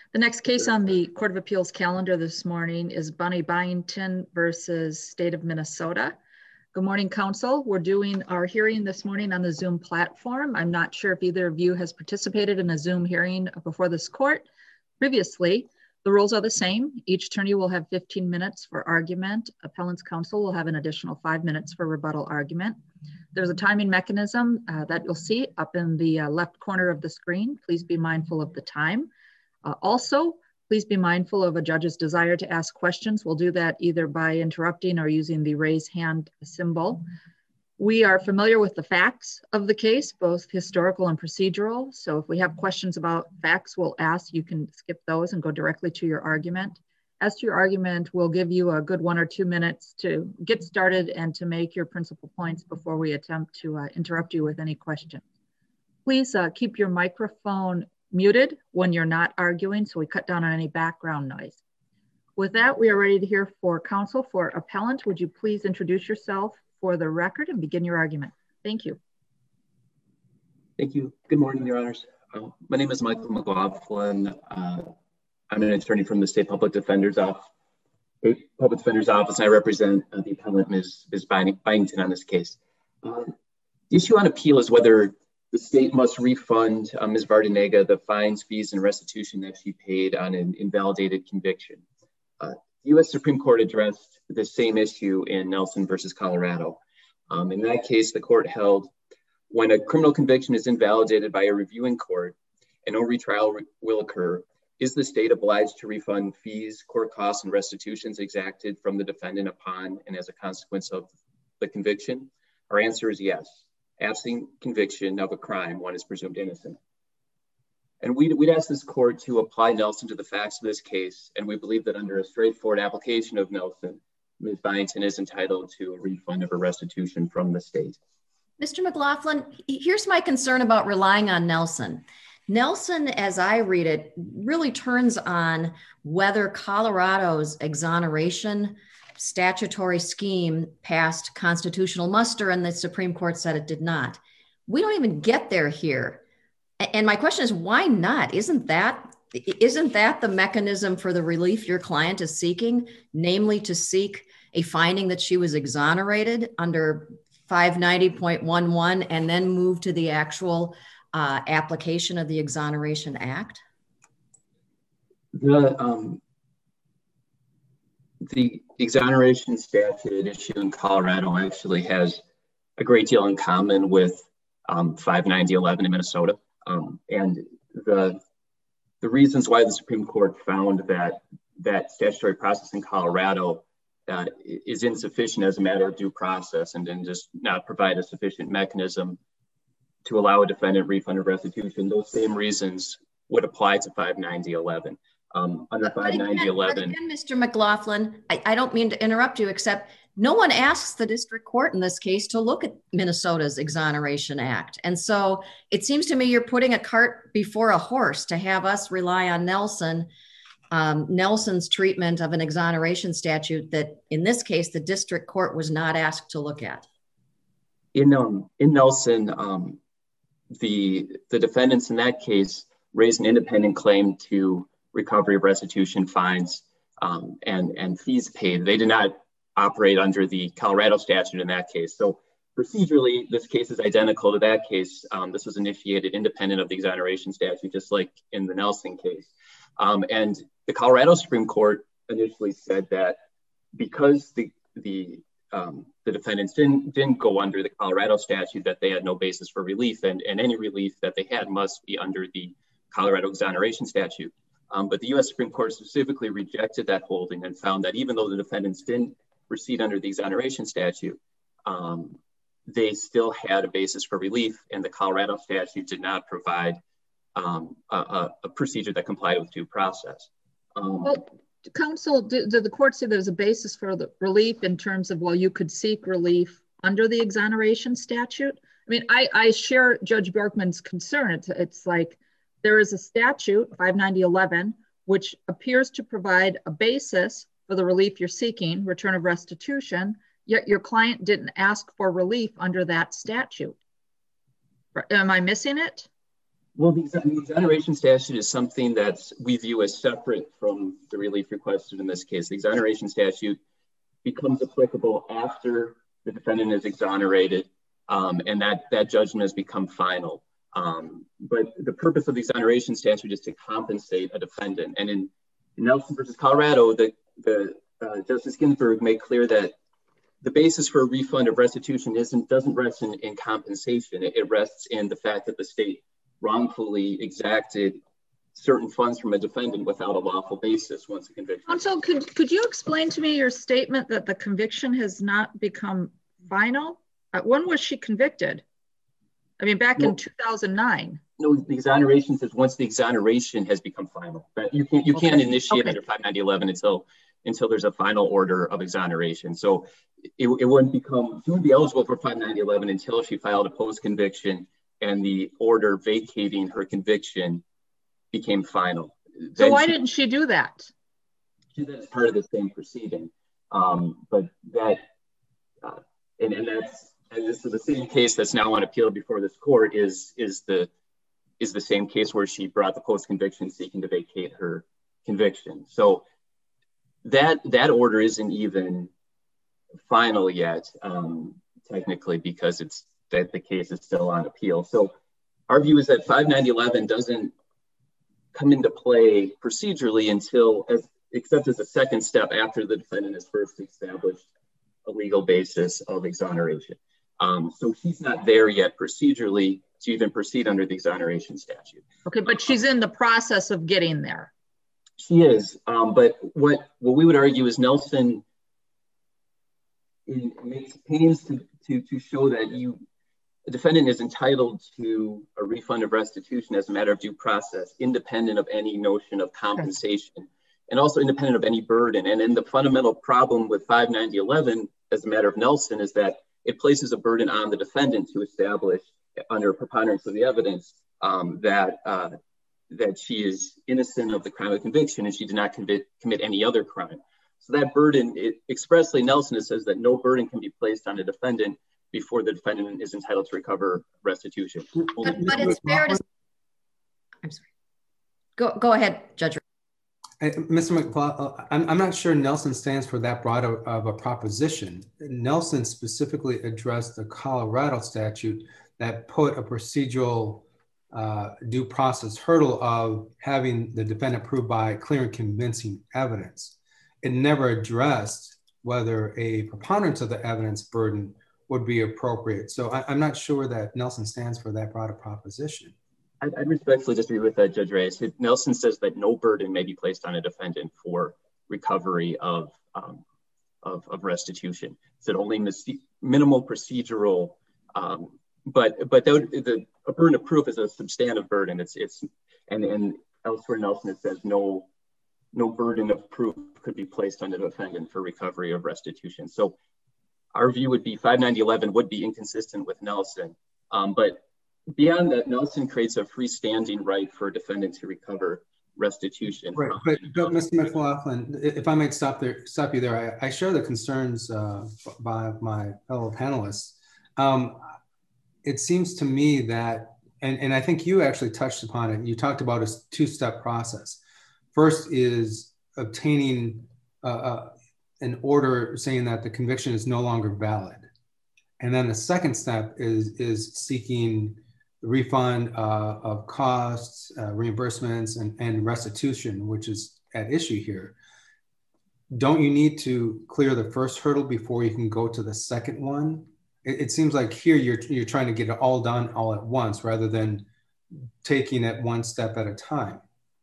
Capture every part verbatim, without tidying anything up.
The next case on the Court of Appeals calendar this morning is Bonnie Byington versus State of Minnesota. Good morning, counsel. We're doing our hearing this morning on the Zoom platform. I'm not sure if either of you has participated in a Zoom hearing before this court previously. The rules are the same. Each attorney will have fifteen minutes for argument. Appellant's counsel will have an additional five minutes for rebuttal argument. There's a timing mechanism uh, that you'll see up in the uh, left corner of the screen. Please be mindful of the time. Uh, also, please be mindful of a judge's desire to ask questions. We'll do that either by interrupting or using the raise hand symbol. We are familiar with the facts of the case, both historical and procedural. So if we have questions about facts, we'll ask, you can skip those and go directly to your argument. As to your argument, we'll give you a good one or two minutes to get started and to make your principal points before we attempt to uh, interrupt you with any questions. Please uh, keep your microphone muted when you're not arguing, so we cut down on any background noise. With that, we are ready to hear for counsel. For appellant, would you please introduce yourself for the record and begin your argument? Thank you. Thank you. Good morning, Your Honors. Uh, my name is Michael McLaughlin. Uh, I'm an attorney from the State Public Defender's Office. Public Defender's Office, and I represent uh, the appellant, Miz Miz Byington, on this case. Uh, the issue on appeal is whether the state must refund uh, Miz Vardanega the fines, fees, and restitution that she paid on an invalidated conviction. Uh, the U S Supreme Court addressed the same issue in Nelson versus Colorado. Um, in that case, the court held when a criminal conviction is invalidated by a reviewing court and no retrial re will occur, is the state obliged to refund fees, court costs, and restitutions exacted from the defendant upon and as a consequence of the conviction? Our answer is yes. Absent conviction of a crime, one is presumed innocent. And we'd, we'd ask this court to apply Nelson to the facts of this case, and we believe that under a straightforward application of Nelson, Miz Byington is entitled to a refund of her restitution from the state. Mister McLaughlin, here's my concern about relying on Nelson. Nelson, as I read it, really turns on whether Colorado's exoneration statutory scheme passed constitutional muster, and the Supreme Court said it did not. We don't even get there here. And my question is, why not? Isn't that, isn't that the mechanism for the relief your client is seeking, namely to seek a finding that she was exonerated under five ninety point one one and then move to the actual uh, application of the Exoneration Act? The, um, the exoneration statute issue in Colorado actually has a great deal in common with um, five ninety eleven in Minnesota. Um, and the, the reasons why the Supreme Court found that that statutory process in Colorado uh, is insufficient as a matter of due process and then just not provide a sufficient mechanism to allow a defendant refund or restitution, those same reasons would apply to five ninety eleven. Um, under five ninety eleven. Again, Mister McLaughlin, I, I don't mean to interrupt you, except no one asks the district court in this case to look at Minnesota's Exoneration Act. And so it seems to me you're putting a cart before a horse to have us rely on Nelson, um, Nelson's treatment of an exoneration statute that in this case, the district court was not asked to look at. In, um, in Nelson, um, the, the defendants in that case raised an independent claim to recovery of restitution, fines, um, and, and fees paid. They did not operate under the Colorado statute in that case. So procedurally, this case is identical to that case. Um, this was initiated independent of the exoneration statute, just like in the Nelson case. Um, and the Colorado Supreme Court initially said that because the, the, um, the defendants didn't, didn't go under the Colorado statute, that they had no basis for relief, and, and any relief that they had must be under the Colorado exoneration statute. Um, but the U S Supreme Court specifically rejected that holding and found that even though the defendants didn't proceed under the exoneration statute, um, they still had a basis for relief, and the Colorado statute did not provide um, a, a procedure that complied with due process. Um, well, counsel, did, did the court say there's a basis for the relief in terms of, well, you could seek relief under the exoneration statute? I mean, I, I share Judge Bjorkman's concern. It's, it's like, there is a statute, five ninety eleven, which appears to provide a basis for the relief you're seeking, return of restitution, yet your client didn't ask for relief under that statute. Am I missing it? Well, the, the exoneration statute is something that we view as separate from the relief requested in this case. The exoneration statute becomes applicable after the defendant is exonerated, um, and that, that judgment has become final. Um, but the purpose of the exoneration statute is to compensate a defendant. And in Nelson versus Colorado, the, the uh, Justice Ginsburg made clear that the basis for a refund of restitution isn't doesn't rest in, in compensation. It, it rests in the fact that the state wrongfully exacted certain funds from a defendant without a lawful basis once a conviction. Counsel, could, could you explain to me your statement that the conviction has not become final? Uh, when was she convicted? I mean, back no, in two thousand nine. No, the exoneration says once the exoneration has become final. But you can't you okay. can't initiate okay. under five ninety eleven until until there's a final order of exoneration. So it, it wouldn't become she wouldn't be eligible for five ninety eleven until she filed a post-conviction and the order vacating her conviction became final. So then why she, didn't she do that? She did that as part of the same proceeding. Um, but that, uh, and, and that's, and this is the same case that's now on appeal before this court is, is the, is the same case where she brought the post-conviction seeking to vacate her conviction. So that, that order isn't even final yet, um, technically, because it's, that the case is still on appeal. So our view is that five ninety eleven doesn't come into play procedurally until, as, except as a second step after the defendant has first established a legal basis of exoneration. Um, so she's not there yet procedurally to even proceed under the exoneration statute. Okay, but she's in the process of getting there. She is, um, but what, what we would argue is Nelson it makes pains to, to, to show that you, the defendant is entitled to a refund of restitution as a matter of due process, independent of any notion of compensation, okay. and also independent of any burden. And then the fundamental problem with five ninety eleven as a matter of Nelson is that it places a burden on the defendant to establish under preponderance of the evidence um, that uh, that she is innocent of the crime of conviction and she did not commit, commit any other crime. So that burden, it, expressly Nelson, it says that no burden can be placed on a defendant before the defendant is entitled to recover restitution. But, but it's fair to, I'm sorry. Go, go ahead, Judge. Hey, Mister McLaughlin, I'm, I'm not sure Nelson stands for that broad of, of a proposition. Nelson specifically addressed the Colorado statute that put a procedural uh, due process hurdle of having the defendant proved by clear and convincing evidence. It never addressed whether a preponderance of the evidence burden would be appropriate. So I, I'm not sure that Nelson stands for that broader proposition. I, I respectfully disagree with that, Judge Reyes. It, Nelson says that no burden may be placed on a defendant for recovery of um, of, of restitution. It's that only mis- minimal procedural, um, but but the, the a burden of proof is a substantive burden. It's it's and and elsewhere Nelson it says no no burden of proof could be placed on the defendant for recovery of restitution. So our view would be five ninety eleven would be inconsistent with Nelson, um, but beyond that, Nelson creates a freestanding right for a defendant to recover restitution. Right, but, but Mister McLaughlin, if I might stop there, stop you there, I, I share the concerns uh, by my fellow panelists. Um, it seems to me that, and, and I think you actually touched upon it, you talked about a two-step process. First is obtaining uh, uh, an order saying that the conviction is no longer valid. And then the second step is, is seeking the refund uh, of costs, uh, reimbursements, and, and restitution, which is at issue here. Don't you need to clear the first hurdle before you can go to the second one? It, it seems like here you're, you're trying to get it all done all at once rather than taking it one step at a time.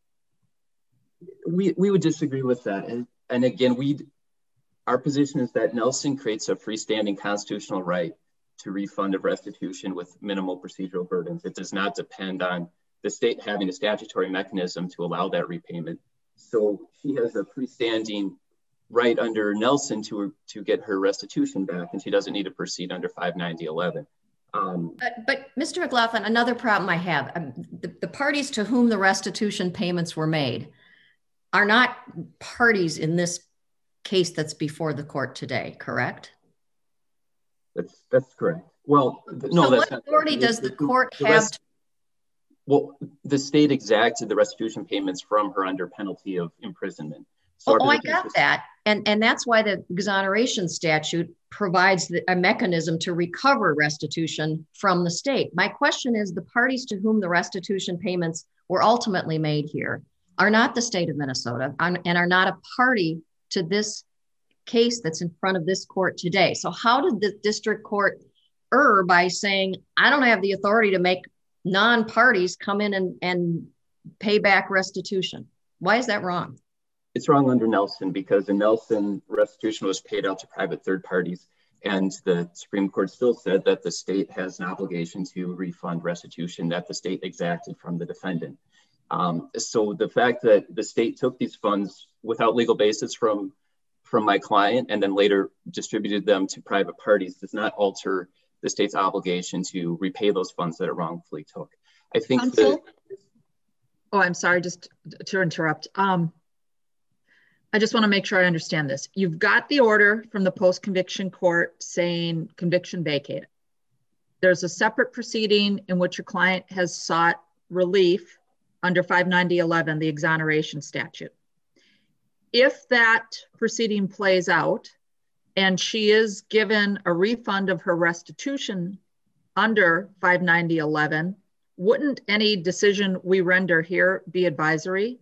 We, we would disagree with that. And, and again, we our position is that Nelson creates a freestanding constitutional right to refund of restitution with minimal procedural burdens. It does not depend on the state having a statutory mechanism to allow that repayment. So she has a freestanding right under Nelson to, to get her restitution back, and she doesn't need to proceed under five ninety eleven. Um, but, but Mister McLaughlin, another problem I have, um, the, the parties to whom the restitution payments were made are not parties in this case that's before the court today, correct? That's that's correct. Well, no, so that's what authority not, does the, the court the have? rest, To... Well, the state exacted the restitution payments from her under penalty of imprisonment. So oh, oh I got that. And, and that's why the exoneration statute provides the, a mechanism to recover restitution from the state. My question is, the parties to whom the restitution payments were ultimately made here are not the state of Minnesota and are not a party to this case that's in front of this court today. So how did the district court err by saying, I don't have the authority to make non-parties come in and, and pay back restitution? Why is that wrong? It's wrong under Nelson, because in Nelson, restitution was paid out to private third parties, and the Supreme Court still said that the state has an obligation to refund restitution that the state exacted from the defendant. Um, so the fact that the state took these funds without legal basis from, from my client and then later distributed them to private parties does not alter the state's obligation to repay those funds that it wrongfully took. I think that- Oh, I'm sorry, just to interrupt. Um, I just want to make sure I understand this. You've got the order from the post-conviction court saying conviction vacated. There's a separate proceeding in which your client has sought relief under five ninety eleven, the exoneration statute. If that proceeding plays out and she is given a refund of her restitution under five ninety eleven, wouldn't any decision we render here be advisory?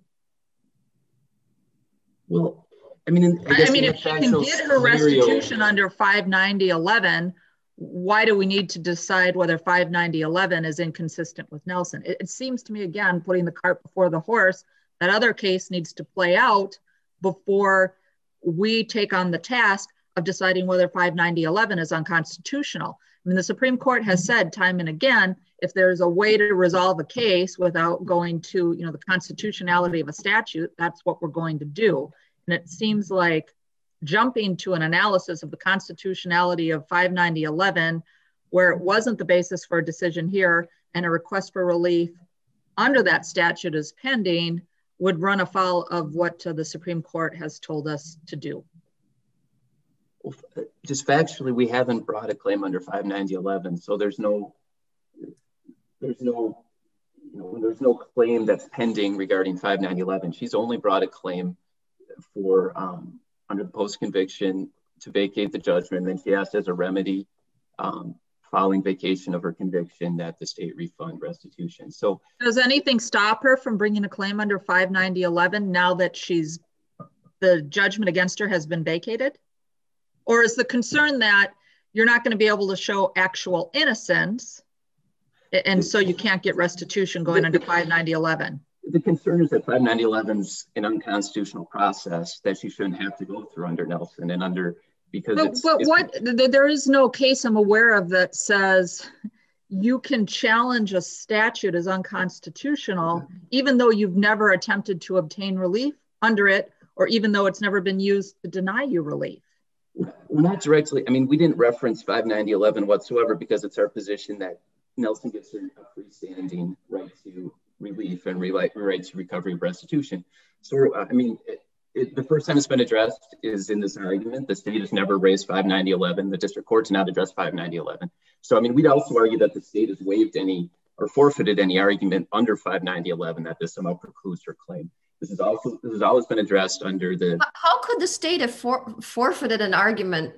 Well, I mean, I, I mean, if she can get her restitution under five ninety eleven, why do we need to decide whether five ninety eleven is inconsistent with Nelson? It, it seems to me, again, putting the cart before the horse, that other case needs to play out before we take on the task of deciding whether five ninety eleven is unconstitutional. I mean, the Supreme Court has said time and again, if there's a way to resolve a case without going to, you know, the constitutionality of a statute, that's what we're going to do. And it seems like jumping to an analysis of the constitutionality of five ninety eleven, where it wasn't the basis for a decision here and a request for relief under that statute is pending, would run afoul of what uh, the Supreme Court has told us to do. Well, just factually, we haven't brought a claim under five ninety eleven, so there's no, there's no, you know, there's no claim that's pending regarding five ninety eleven. She's only brought a claim for um, under the post-conviction to vacate the judgment. Then she asked as a remedy um, following vacation of her conviction that the state refund restitution. So does anything stop her from bringing a claim under five ninety eleven now that she's, the judgment against her has been vacated? Or is the concern that you're not going to be able to show actual innocence and so you can't get restitution going under five ninety eleven? The concern is that five ninety eleven's an unconstitutional process that she shouldn't have to go through under Nelson and under, because but, it's- but it's, what, there is no case I'm aware of that says you can challenge a statute as unconstitutional, even though you've never attempted to obtain relief under it, or even though it's never been used to deny you relief. We're not directly, I mean, we didn't reference five ninety eleven whatsoever because it's our position that Nelson gives her a freestanding right to relief and right to recovery of restitution. So, I mean, it, it, the first time it's been addressed is in this argument. The state has never raised five ninety eleven. The district court's not addressed five ninety eleven. So, I mean, we'd also argue that the state has waived any or forfeited any argument under five ninety eleven that this somehow precludes her claim. This is also, this has always been addressed under the... How could the state have for, forfeited an argument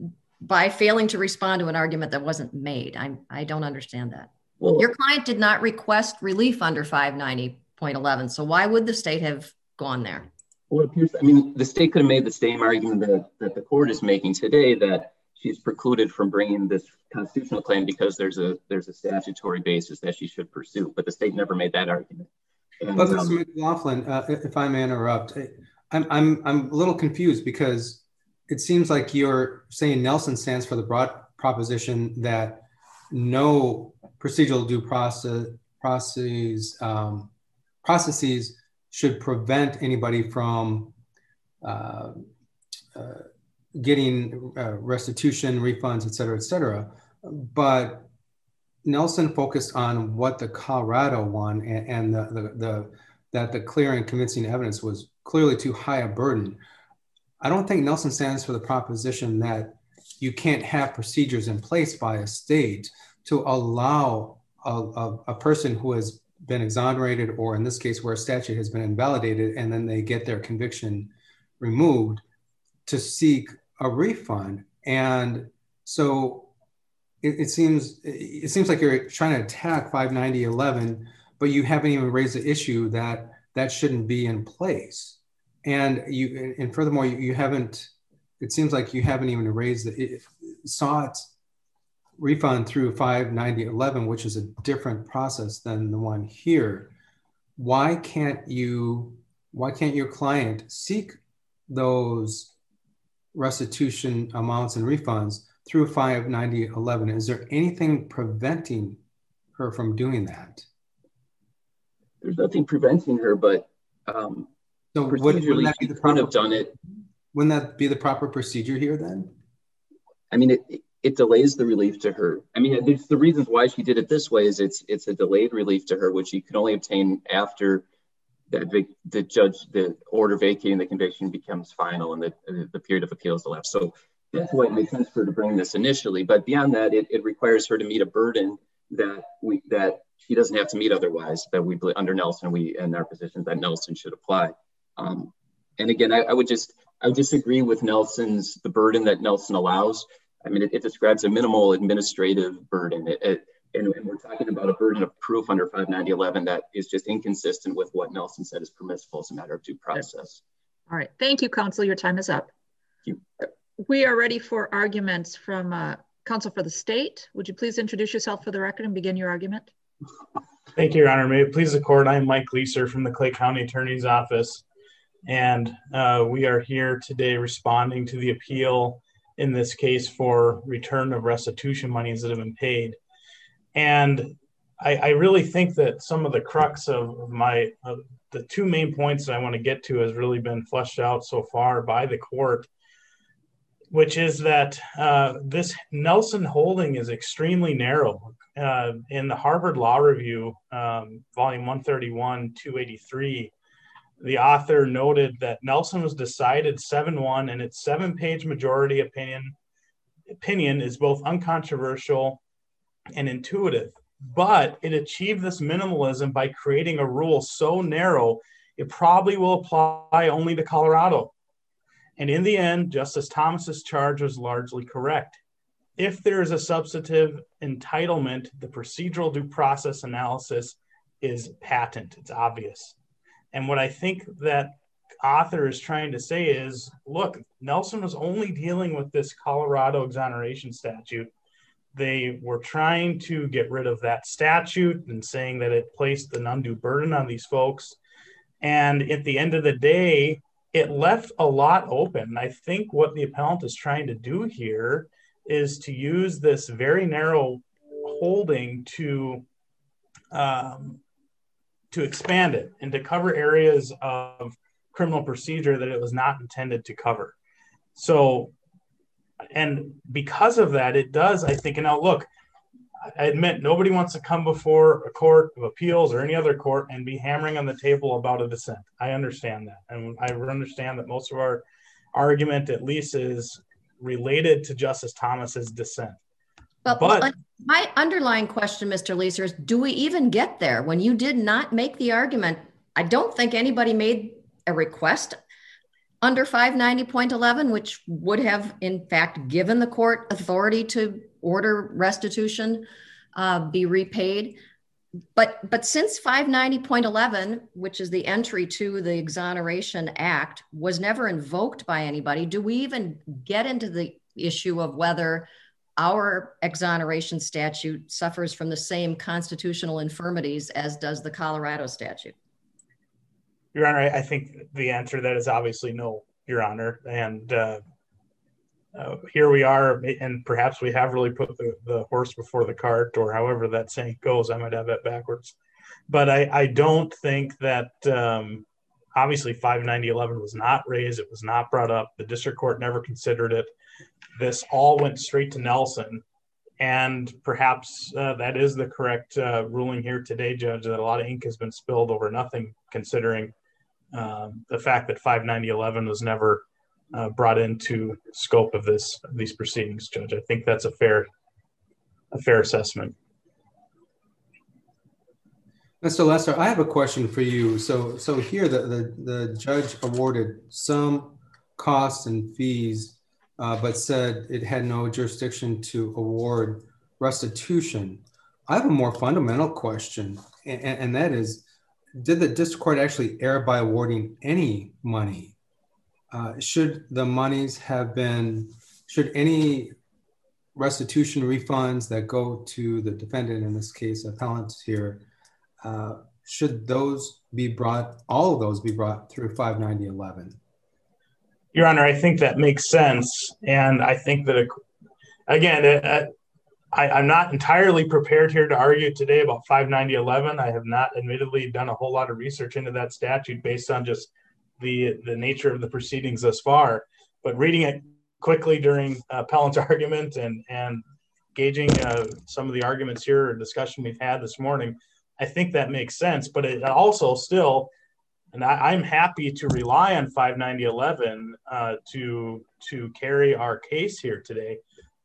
by failing to respond to an argument that wasn't made? I, I don't understand that. Well, your client did not request relief under five ninety eleven. So why would the state have gone there? Well, it appears, I mean, the state could have made the same argument that, that the court is making today, that she's precluded from bringing this constitutional claim because there's a there's a statutory basis that she should pursue, but the state never made that argument. And, but um, Mister McLaughlin, uh, if I may interrupt, I'm, I'm, I'm a little confused because it seems like you're saying Nelson stands for the broad proposition that no procedural due process processes um, processes should prevent anybody from uh, uh, getting uh, restitution, refunds, et cetera, et cetera. But Nelson focused on what the Colorado one and, and the, the, the that the clear and convincing evidence was clearly too high a burden. I don't think Nelson stands for the proposition that you can't have procedures in place by a state to allow a, a, a person who has been exonerated, or in this case, where a statute has been invalidated, and then they get their conviction removed, to seek a refund. And so it, it seems it seems like you're trying to attack five ninety eleven, but you haven't even raised the issue that that shouldn't be in place. And you and furthermore, you, you haven't. It seems like you haven't even raised the it, sought refund through five ninety eleven, which is a different process than the one here. Why can't you? Why can't your client seek those restitution amounts and refunds through five ninety eleven? Is there anything preventing her from doing that? There's nothing preventing her, but um, so procedurally, wouldn't that be she the could proper, have done it. Wouldn't that be the proper procedure here then? I mean, it, it delays the relief to her. I mean, it's the reasons why she did it this way is it's it's a delayed relief to her, which she can only obtain after that the judge, the order vacating the conviction becomes final and the, the period of appeals elapsed. So that's why it makes sense for her to bring this initially. But beyond that, it, it requires her to meet a burden that we that she doesn't have to meet otherwise, that we under Nelson, we and our positions that Nelson should apply. Um, and again, I, I would just I would disagree with Nelson's the burden that Nelson allows. I mean, it, it describes a minimal administrative burden. It, it, and, and we're talking about a burden of proof under five ninety eleven that is just inconsistent with what Nelson said is permissible as a matter of due process. All right. Thank you, counsel. Your time is up. Thank you. We are ready for arguments from uh, counsel for the state. Would you please introduce yourself for the record and begin your argument? Thank you, Your Honor. May it please the court, I am Mike Leeser from the Clay County Attorney's Office. And uh, we are here today responding to the appeal in this case for return of restitution monies that have been paid. And I, I really think that some of the crux of my, uh, the two main points that I want to get to has really been fleshed out so far by the court, which is that uh, this Nelson holding is extremely narrow. Uh, in the Harvard Law Review, um, volume one thirty-one, two eighty-three, the author noted that Nelson was decided seven one and its seven-page majority opinion, opinion is both uncontroversial and intuitive, but it achieved this minimalism by creating a rule so narrow, it probably will apply only to Colorado. And in the end, Justice Thomas's charge was largely correct. If there is a substantive entitlement, the procedural due process analysis is patent, it's obvious. And what I think that author is trying to say is, look, Nelson was only dealing with this Colorado exoneration statute. They were trying to get rid of that statute and saying that it placed an undue burden on these folks. And at the end of the day, it left a lot open. I think what the appellant is trying to do here is to use this very narrow holding to um, to expand it and to cover areas of criminal procedure that it was not intended to cover. So, and because of that, it does, I think, and now look, I admit nobody wants to come before a court of appeals or any other court and be hammering on the table about a dissent. I understand that. And I understand that most of our argument at least is related to Justice Thomas's dissent. But, but my underlying question, Mister Leeser, is do we even get there? When you did not make the argument, I don't think anybody made a request under five ninety point eleven, which would have, in fact, given the court authority to order restitution uh, be repaid. But, but since five ninety point eleven, which is the entry to the Exoneration Act, was never invoked by anybody, do we even get into the issue of whether our exoneration statute suffers from the same constitutional infirmities as does the Colorado statute? Your Honor, I think the answer to that is obviously no, Your Honor. And uh, uh, here we are, and perhaps we have really put the, the horse before the cart, or however that saying goes. I might have that backwards. But I, I don't think that, um, obviously five ninety eleven was not raised. It was not brought up. The district court never considered it. This all went straight to Nelson. And perhaps uh, that is the correct uh, ruling here today, Judge, that a lot of ink has been spilled over nothing, considering um, the fact that five ninety eleven was never uh, brought into scope of this of these proceedings, Judge. I think that's a fair, a fair assessment. Mister Lester, I have a question for you. So, so here the, the, the judge awarded some costs and fees, uh, but said it had no jurisdiction to award restitution. I have a more fundamental question, and, and that is, did the district court actually err by awarding any money? Uh, should the monies have been, should any restitution refunds that go to the defendant, in this case, appellant here, uh, should those be brought, all of those be brought through five ninety eleven? Your Honor, I think that makes sense. And I think that, it, again, it, uh, I, I'm not entirely prepared here to argue today about five ninety eleven. I have not admittedly done a whole lot of research into that statute based on just the, the nature of the proceedings thus far. But reading it quickly during uh, appellant's argument and, and gauging uh, some of the arguments here or discussion we've had this morning, I think that makes sense. But it also still, and I, I'm happy to rely on five ninety eleven uh, to, to carry our case here today.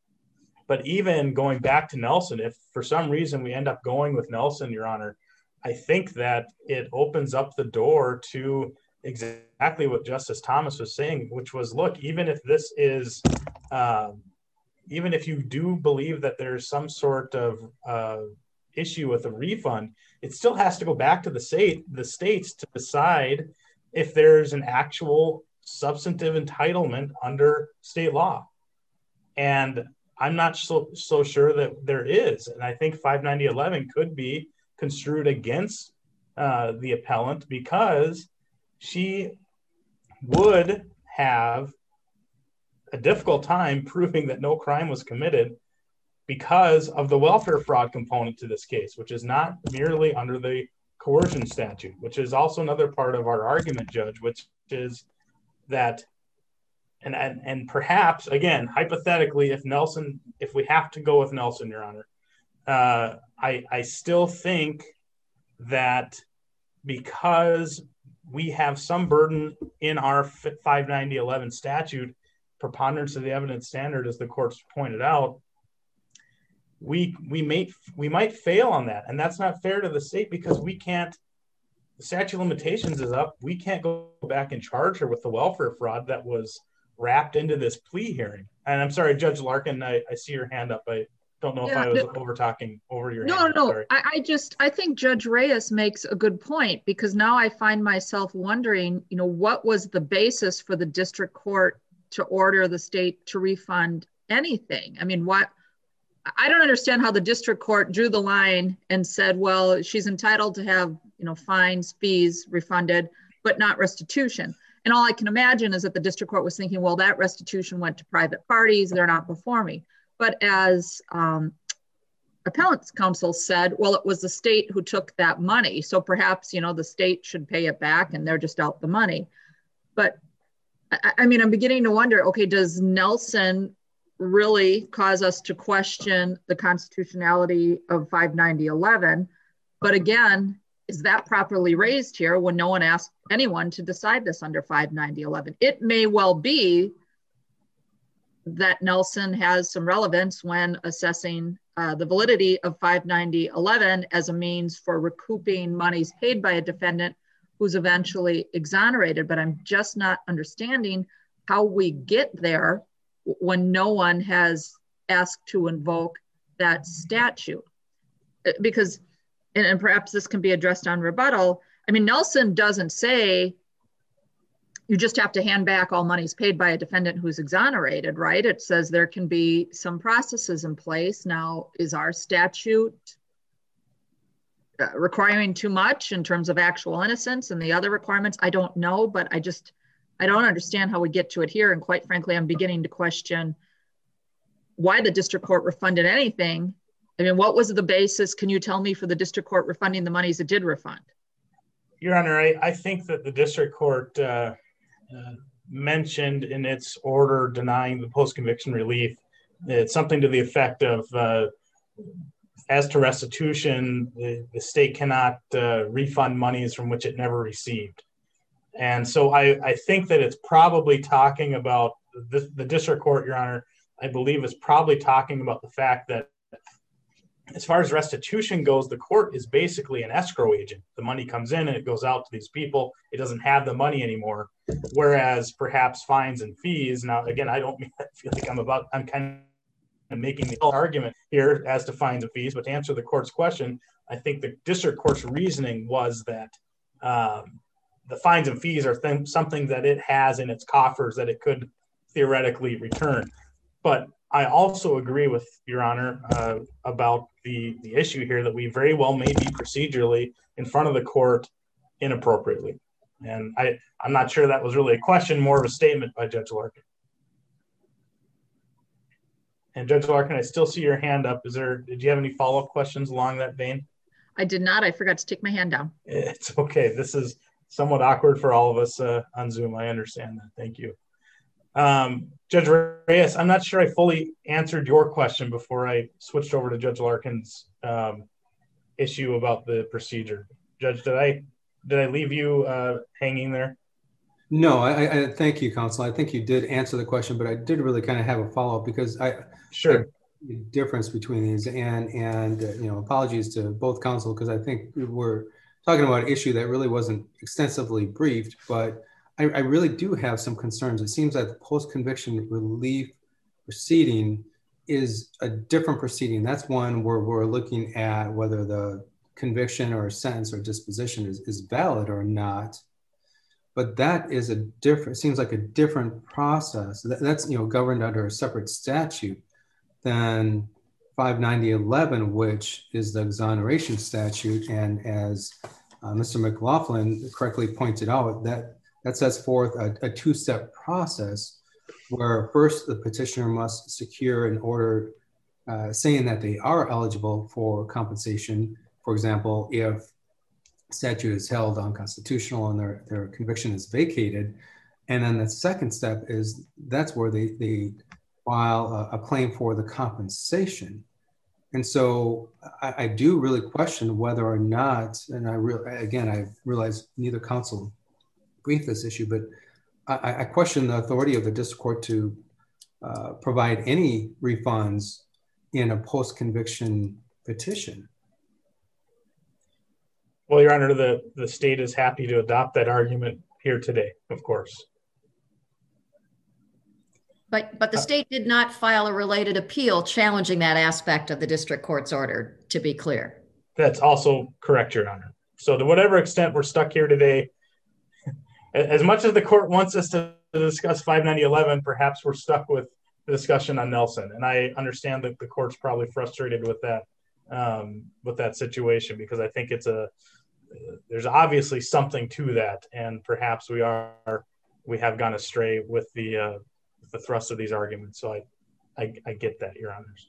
But even going back to Nelson, if for some reason we end up going with Nelson, Your Honor, I think that it opens up the door to exactly what Justice Thomas was saying, which was, look, even if this is, uh, even if you do believe that there's some sort of uh, issue with a refund, it still has to go back to the state, the states to decide if there's an actual substantive entitlement under state law. And I'm not so, so sure that there is. And I think five ninety eleven could be construed against uh, the appellant because she would have a difficult time proving that no crime was committed because of the welfare fraud component to this case, which is not merely under the coercion statute, which is also another part of our argument, Judge, which is that, and, and, and perhaps, again, hypothetically, if Nelson, if we have to go with Nelson, Your Honor, uh, I, I still think that because we have some burden in our five ninety eleven statute, preponderance of the evidence standard, as the courts pointed out, we we may we might fail on that, and that's not fair to the state because we can't. The statute of limitations is up. We can't go back and charge her with the welfare fraud that was wrapped into this plea hearing. And I'm sorry, Judge Larkin, I, I see your hand up. I don't know yeah, if I was no, over talking over your no, hand. No, no, I, I just, I think Judge Reyes makes a good point because now I find myself wondering, you know, what was the basis for the district court to order the state to refund anything? I mean, what, I don't understand how the district court drew the line and said, well, she's entitled to have, you know, fines, fees refunded, but not restitution. And all I can imagine is that the district court was thinking, well, that restitution went to private parties. They're not before me. But as um, appellant's counsel said, well, it was the state who took that money. So perhaps, you know, the state should pay it back and they're just out the money. But I, I mean, I'm beginning to wonder, okay, does Nelson really cause us to question the constitutionality of five ninety eleven? But again, is that properly raised here when no one asked anyone to decide this under five ninety eleven? It may well be that Nelson has some relevance when assessing uh, the validity of five ninety eleven as a means for recouping monies paid by a defendant who's eventually exonerated. But I'm just not understanding how we get there when no one has asked to invoke that statute. Because, and, and perhaps this can be addressed on rebuttal, I mean, Nelson doesn't say you just have to hand back all monies paid by a defendant who's exonerated, right? It says there can be some processes in place. Now, is our statute uh, requiring too much in terms of actual innocence and the other requirements? I don't know, but I just, I don't understand how we get to it here. And quite frankly, I'm beginning to question why the district court refunded anything. I mean, what was the basis, can you tell me, for the district court refunding the monies it did refund? Your Honor, I, I think that the district court uh, uh, mentioned in its order denying the post-conviction relief, it's something to the effect of, uh, as to restitution, the, the state cannot uh, refund monies from which it never received. And so I, I think that it's probably talking about, the, the district court, Your Honor, I believe is probably talking about the fact that as far as restitution goes, the court is basically an escrow agent. The money comes in and it goes out to these people. It doesn't have the money anymore. Whereas perhaps fines and fees. Now, again, I don't feel like I'm about, I'm kind of making the argument here as to fines and fees, but to answer the court's question, I think the district court's reasoning was that um, the fines and fees are th- something that it has in its coffers that it could theoretically return. But I also agree with Your Honor uh, about the, the issue here that we very well may be procedurally in front of the court inappropriately. And I, I'm not sure that was really a question, more of a statement by Judge Larkin. And Judge Larkin, I still see your hand up. Is there, did you have any follow-up questions along that vein? I did not. I forgot to take my hand down. It's okay. This is somewhat awkward for all of us uh, on Zoom. I understand that. Thank you. Um, Judge Reyes, I'm not sure I fully answered your question before I switched over to Judge Larkin's um, issue about the procedure. Judge, did I did I leave you uh, hanging there? No, I, I thank you, counsel. I think you did answer the question, but I did really kind of have a follow-up because I sure I, the difference between these and and uh, you know, apologies to both counsel because I think we're talking about an issue that really wasn't extensively briefed, but I, I really do have some concerns. It seems that the post-conviction relief proceeding is a different proceeding. That's one where we're looking at whether the conviction or sentence or disposition is, is valid or not. But that is a different, seems like a different process. That, that's, you know, governed under a separate statute than five ninety eleven, which is the exoneration statute. And as uh, Mister McLaughlin correctly pointed out, that that sets forth a, a two-step process where first the petitioner must secure an order uh, saying that they are eligible for compensation. For example, if statute is held unconstitutional and their, their conviction is vacated. And then the second step is that's where they, they file a, a claim for the compensation. And so I, I do really question whether or not, and I re- again, I realize neither counsel briefed this issue, but I, I question the authority of the district court to uh, provide any refunds in a post-conviction petition. Well, Your Honor, the, the state is happy to adopt that argument here today, of course. But but the state did not file a related appeal challenging that aspect of the district court's order, to be clear. That's also correct, Your Honor. So to whatever extent we're stuck here today, as much as the court wants us to discuss five ninety eleven, perhaps we're stuck with the discussion on Nelson. And I understand that the court's probably frustrated with that, um, with that situation, because I think it's a, there's obviously something to that. And perhaps we are, we have gone astray with the, uh, with the thrust of these arguments. So I, I, I get that, Your Honors.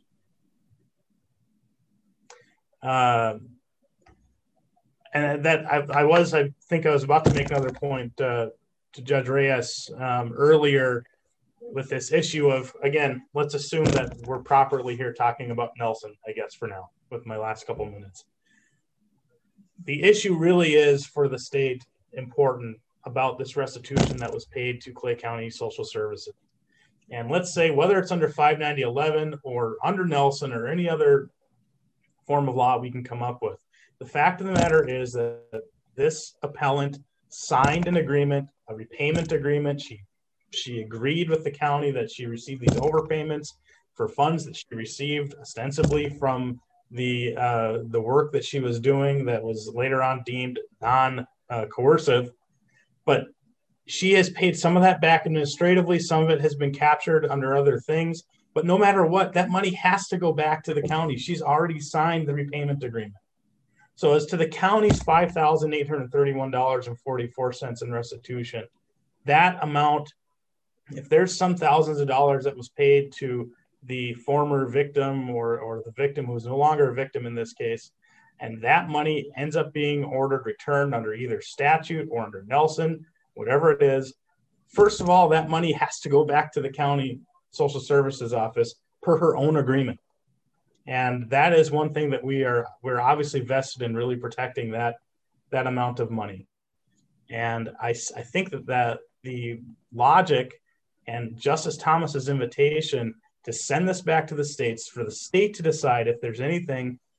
Um, and that I, I was, I think I was about to make another point uh, to Judge Reyes um, earlier with this issue of, again, let's assume that we're properly here talking about Nelson, I guess, for now, with my last couple minutes. The issue really is for the state important about this restitution that was paid to Clay County Social Services. And let's say whether it's under five ninety eleven or under Nelson or any other form of law we can come up with, the fact of the matter is that this appellant signed an agreement, a repayment agreement. She she agreed with the county that she received these overpayments for funds that she received ostensibly from the uh, the work that she was doing that was later on deemed non-coercive. Uh, but she has paid some of that back administratively. Some of it has been captured under other things. But no matter what, that money has to go back to the county. She's already signed the repayment agreement. So as to the county's five thousand eight hundred thirty-one dollars and forty-four cents in restitution, that amount, if there's some thousands of dollars that was paid to the former victim or, or the victim who's no longer a victim in this case, and that money ends up being ordered returned under either statute or under Nelson, whatever it is, first of all, that money has to go back to the county social services office per her own agreement. And that is one thing that we are, we're obviously vested in really protecting that, that amount of money. And I, I think that, that the logic and Justice Thomas's invitation to send this back to the states, for the state to decide if there's anything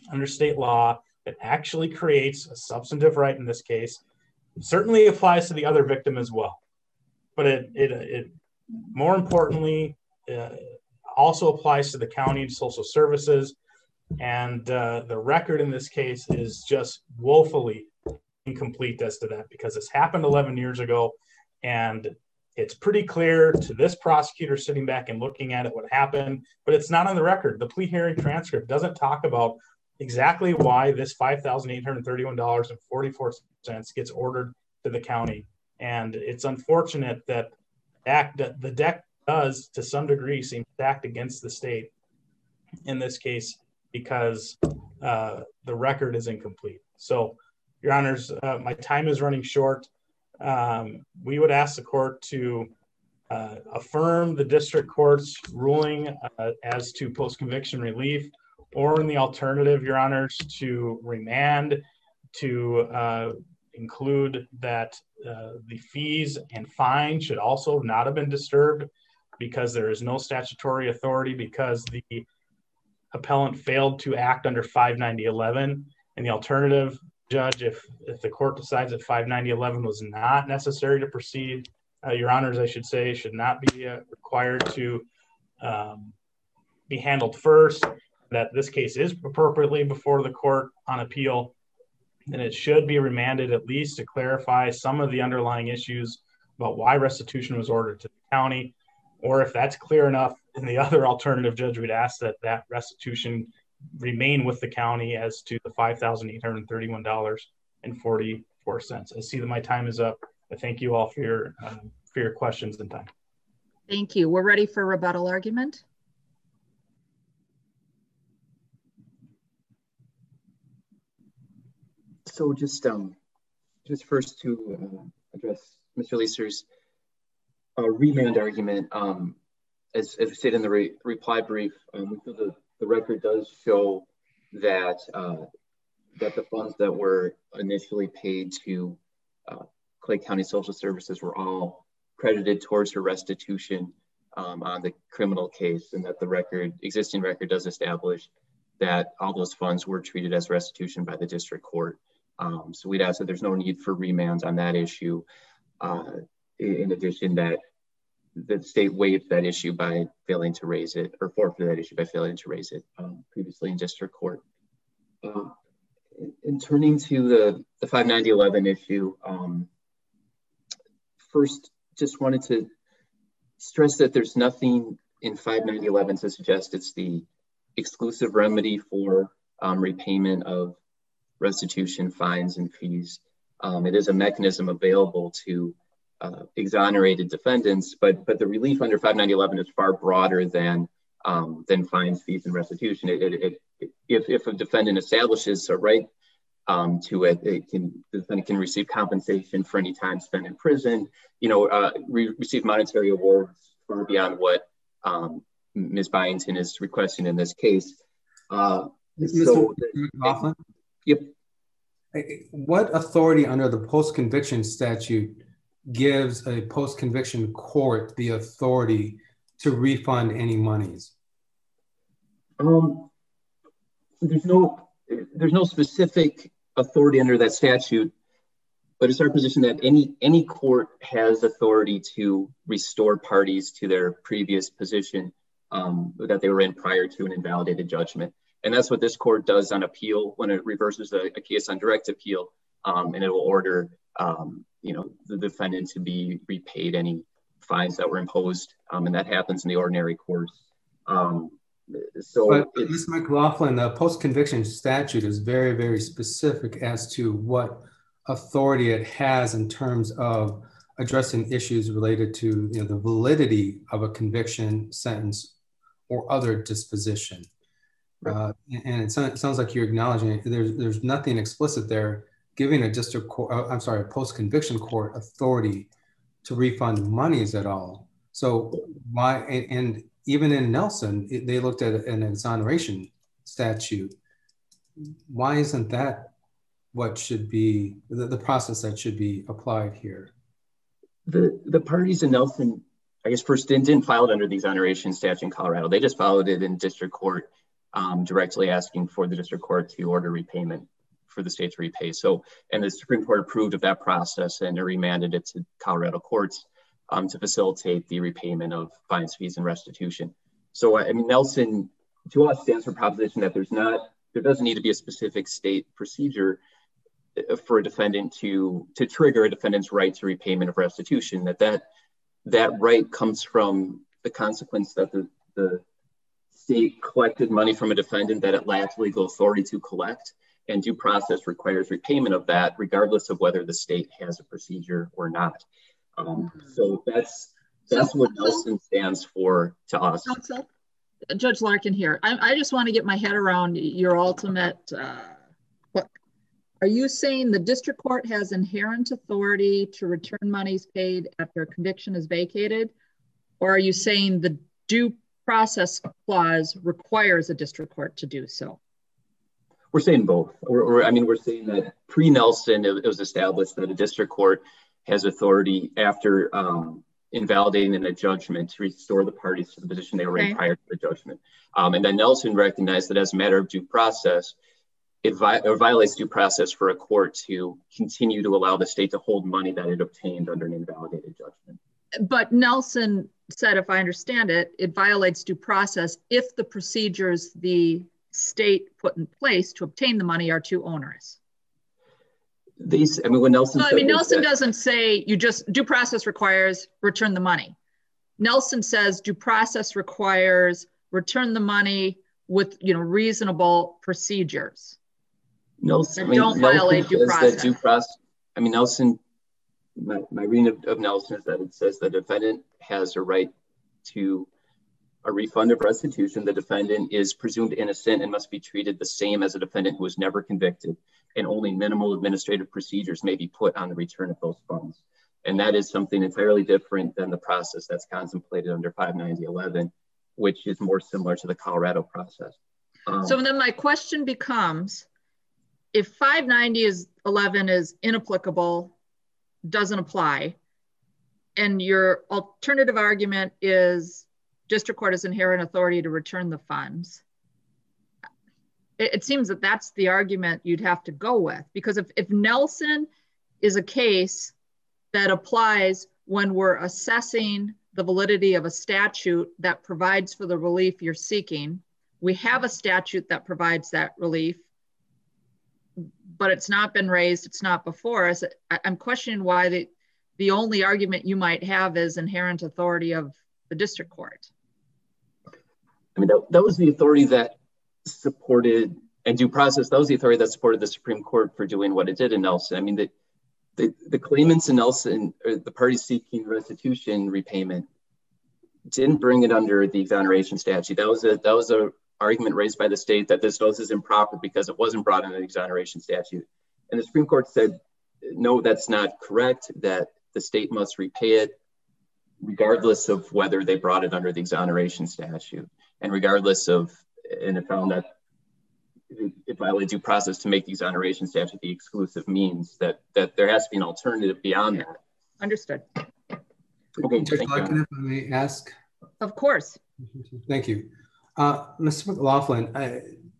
under state law that actually creates a substantive right in this case. It certainly applies to the other victim as well. But it, it, it more importantly, uh, also applies to the county and social services. And uh, the record in this case is just woefully incomplete as to that, because this happened eleven years ago. And it's pretty clear to this prosecutor sitting back and looking at it what happened, but it's not on the record. The plea hearing transcript doesn't talk about exactly why this five thousand eight hundred thirty-one dollars and forty-four cents gets ordered to the county. And it's unfortunate that act, the deck does, to some degree, seem stacked against the state in this case, because uh, the record is incomplete. So, Your Honors, uh, my time is running short. Um, we would ask the court to uh, affirm the district court's ruling uh, as to post-conviction relief, or in the alternative, Your Honors, to remand to uh, include that uh, the fees and fine should also not have been disturbed, because there is no statutory authority, because the appellant failed to act under five ninety eleven. And the alternative, Judge, if, if the court decides that five ninety eleven was not necessary to proceed, uh, Your Honors, I should say, should not be uh, required to um, be handled first, that this case is appropriately before the court on appeal, then it should be remanded at least to clarify some of the underlying issues about why restitution was ordered to the county. Or if that's clear enough, in the other alternative, Judge, we'd ask that that restitution remain with the county as to the five thousand eight hundred thirty-one dollars and forty-four cents. I see that my time is up. I thank you all for your, um, for your questions and time. Thank you. We're ready for rebuttal argument. So just um, just first to uh, address Mister Leeser's uh, remand argument, um, as, as stated in the re reply brief, um, we feel the, the record does show that uh, that the funds that were initially paid to uh, Clay County Social Services were all credited towards her restitution um, on the criminal case, and that the record, existing record, does establish that all those funds were treated as restitution by the district court. Um, so we'd ask that there's no need for remands on that issue. Uh, in addition, that the state waived that issue by failing to raise it, or forfeited that issue by failing to raise it um, previously in district court. Uh, in, in turning to the, the five ninety eleven issue, um, first, just wanted to stress that there's nothing in five ninety eleven to suggest it's the exclusive remedy for um, repayment of restitution, fines, and fees. Um, it is a mechanism available to uh, exonerated defendants, but but the relief under five ninety eleven is far broader than um, than fines, fees, and restitution. It, it, it, if, if a defendant establishes a right um, to it, it can, the defendant can receive compensation for any time spent in prison, you know, uh, re receive monetary awards far beyond what um, Miz Byington is requesting in this case. Uh, so, McLaughlin? Yep. What authority under the post-conviction statute gives a post-conviction court the authority to refund any monies? Um, there's no, there's no specific authority under that statute, but it's our position that any any court has authority to restore parties to their previous position um, that they were in prior to an invalidated judgment. And that's what this court does on appeal when it reverses a, a case on direct appeal, um, and it will order, um, you know, the defendant to be repaid any fines that were imposed, um, and that happens in the ordinary course. Um, so, but Miz McLaughlin, the post-conviction statute is very, very specific as to what authority it has in terms of addressing issues related to, you know, the validity of a conviction, sentence, or other disposition. Uh, and it, so, it sounds like you're acknowledging it. There's, there's nothing explicit there giving a district court, uh, I'm sorry, a post-conviction court authority to refund monies at all. So why, and, and even in Nelson, it, they looked at an exoneration statute. Why isn't that what should be, the, the process that should be applied here? The, the parties in Nelson, I guess first didn't, didn't file it under the exoneration statute in Colorado. They just followed it in district court. um, directly asking for the district court to order repayment for the state to repay. So, and the Supreme Court approved of that process and remanded it to Colorado courts um, to facilitate the repayment of fines, fees, and restitution. So, I mean, Nelson, to us, stands for proposition that there's not, there doesn't need to be a specific state procedure for a defendant to, to trigger a defendant's right to repayment of restitution, that that, that right comes from the consequence that the, the state collected money from a defendant that it lacks legal authority to collect, and due process requires repayment of that regardless of whether the state has a procedure or not. Um, so that's that's so, what Nelson stands for to us. Counsel, Judge Larkin here. I, I just want to get my head around your ultimate, uh, what, are you saying the district court has inherent authority to return monies paid after a conviction is vacated? Or are you saying the due process clause requires a district court to do so? We're saying both. Or, or I mean, we're saying that pre-Nelson, it, it was established that a district court has authority after um, invalidating a judgment to restore the parties to the position they were okay. in prior to the judgment. Um, and then Nelson recognized that as a matter of due process, it, vi it violates due process for a court to continue to allow the state to hold money that it obtained under an invalidated judgment. But Nelson said, if I understand it, it violates due process if the procedures the state put in place to obtain the money are too onerous. These, I mean, when Nelson, no, I mean, Nelson that, doesn't say you just due process requires return the money. Nelson says due process requires return the money with, you know, reasonable procedures. Nelson, I mean, don't Nelson violate due process. due process. I mean, Nelson, my, my reading of, of Nelson is that it says the defendant has a right to a refund of restitution. The defendant is presumed innocent and must be treated the same as a defendant who was never convicted, and only minimal administrative procedures may be put on the return of those funds. And that is something entirely different than the process that's contemplated under five ninety eleven, which is more similar to the Colorado process. Um, so then my question becomes, if five ninety eleven is inapplicable, doesn't apply, and your alternative argument is district court has inherent authority to return the funds, it, it seems that that's the argument you'd have to go with. Because if, if Nelson is a case that applies when we're assessing the validity of a statute that provides for the relief you're seeking, we have a statute that provides that relief, but it's not been raised, it's not before us. I, I'm questioning why the, the only argument you might have is inherent authority of the district court. I mean, that, that was the authority that supported, and due process, that was the authority that supported the Supreme Court for doing what it did in Nelson. I mean, the, the, the claimants in Nelson, or the parties seeking restitution repayment, didn't bring it under the exoneration statute. That was a, that was a argument raised by the state that this was improper because it wasn't brought in an exoneration statute. And the Supreme Court said, no, that's not correct, that the state must repay it regardless of whether they brought it under the exoneration statute. And regardless of, and it found that it violated due process to make the exoneration statute the exclusive means, that, that there has to be an alternative beyond that. Understood. Okay, Judge Larkin, if I may ask? Of course. Thank you. Uh, Mister McLaughlin, I,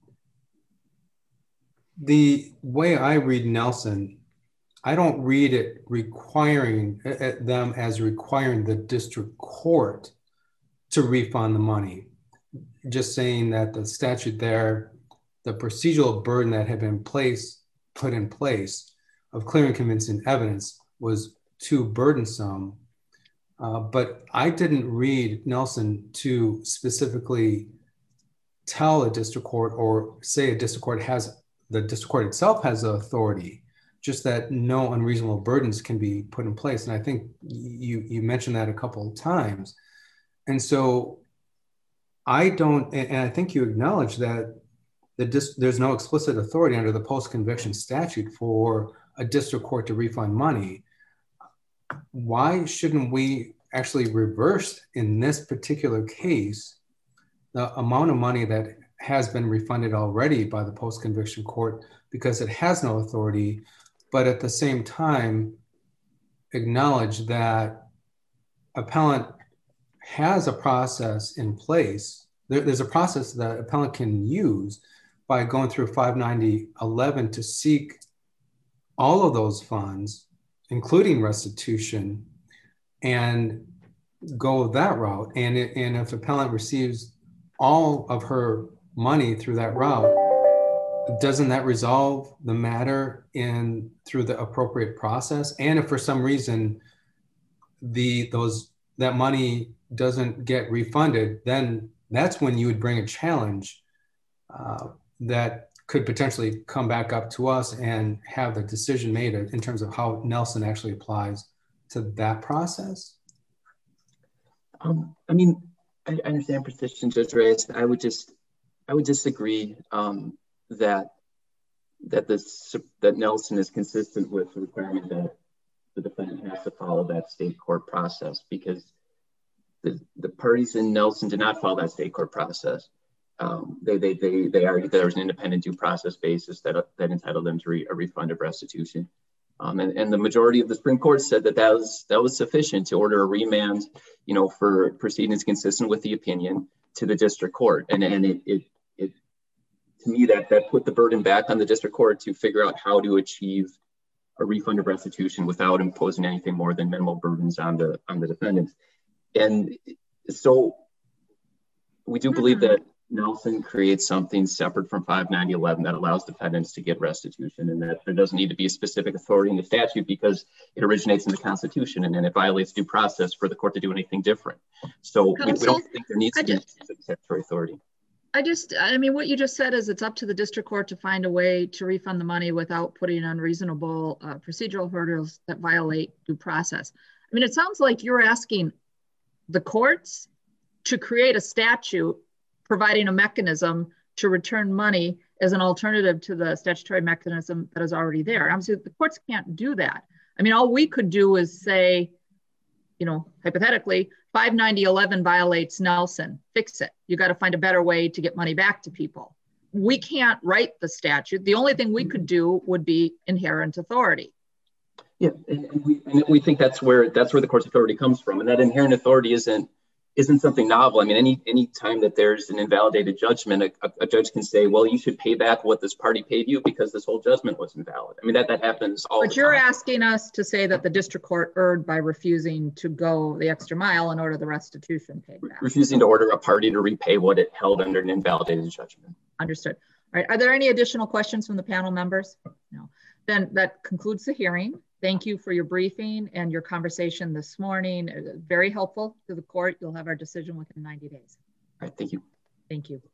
the way I read Nelson, I don't read it requiring uh, them as requiring the district court to refund the money. Just saying that the statute there, the procedural burden that had been placed, put in place of clear and convincing evidence was too burdensome. Uh, but I didn't read Nelson to specifically tell a district court or say a district court has, the district court itself has the authority, just that no unreasonable burdens can be put in place. And I think you, you mentioned that a couple of times. And so I don't, and I think you acknowledge that the dis, there's no explicit authority under the post-conviction statute for a district court to refund money. Why shouldn't we actually reverse in this particular case the amount of money that has been refunded already by the post-conviction court because it has no authority, but at the same time acknowledge that appellant has a process in place there, there's a process that appellant can use by going through five ninety eleven to seek all of those funds, including restitution, and go that route. And, it, and if appellant receives all of her money through that route, doesn't that resolve the matter in through the appropriate process? And if for some reason the those that money doesn't get refunded, then that's when you would bring a challenge uh, that could potentially come back up to us and have the decision made in terms of how Nelson actually applies to that process. Um, I mean, I, I understand position, Judge Reyes. I would just, I would disagree um, that that this that Nelson is consistent with the requirement that the defendant has to follow that state court process, because the, the parties in Nelson did not follow that state court process. Um, they, they, they, they argued that there was an independent due process basis that, that entitled them to re, a refund of restitution. Um, and, and the majority of the Supreme Court said that that was, that was sufficient to order a remand, you know, for proceedings consistent with the opinion to the district court. And, and it, it, it, to me, that, that put the burden back on the district court to figure out how to achieve a refund of restitution without imposing anything more than minimal burdens on the, on the defendants. And so we do believe that Nelson creates something separate from five ninety eleven that allows defendants to get restitution, and that there doesn't need to be a specific authority in the statute because it originates in the Constitution, and then it violates due process for the court to do anything different. So we, we don't think there needs to be a statutory authority. I just, I mean, what you just said is it's up to the district court to find a way to refund the money without putting unreasonable uh, procedural hurdles that violate due process. I mean, it sounds like you're asking the courts to create a statute providing a mechanism to return money as an alternative to the statutory mechanism that is already there. Obviously, the courts can't do that. I mean, all we could do is say, you know, hypothetically, five ninety eleven violates Nelson, fix it. You got to find a better way to get money back to people. We can't write the statute. The only thing we could do would be inherent authority. Yeah, and, and, we, and we think that's where that's where the court's authority comes from, and that inherent authority isn't isn't something novel. I mean, any any time that there's an invalidated judgment, a, a judge can say, well, you should pay back what this party paid you because this whole judgment was invalid. I mean, that, that happens all the time. But you're asking us to say that the district court erred by refusing to go the extra mile and order the restitution paid back. Refusing to order a party to repay what it held under an invalidated judgment. Understood. All right, are there any additional questions from the panel members? No. Then that concludes the hearing. Thank you for your briefing and your conversation this morning. Very helpful to the court. You'll have our decision within ninety days. All right, thank you. Thank you.